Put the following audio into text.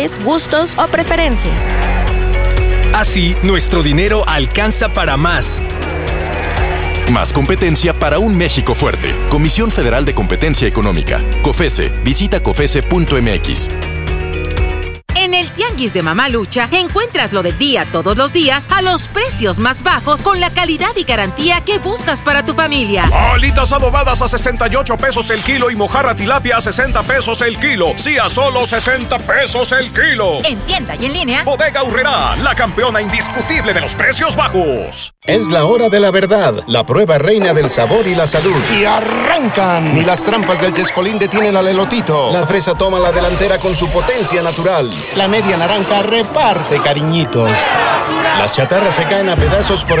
gustos o preferencias. Así, nuestro dinero alcanza para más. Más competencia para un México fuerte. Comisión Federal de Competencia Económica. COFESE. Visita COFESE.mx. En el Tianguis de Mamalucha encuentras lo del día todos los días a los precios más bajos con la calidad y garantía que buscas para tu familia. Alitas adobadas a 68 pesos el kilo y mojarra tilapia a 60 pesos el kilo. Sí, a solo 60 pesos el kilo. En tienda y en línea. Bodega Aurrerá, la campeona indiscutible de los precios bajos. Es la hora de la verdad, la prueba reina del sabor y la salud. ¡Y arrancan! Ni las trampas del chescolín detienen al elotito. La fresa toma la delantera con su potencia natural. La media naranja reparte cariñitos. Las chatarras se caen a pedazos por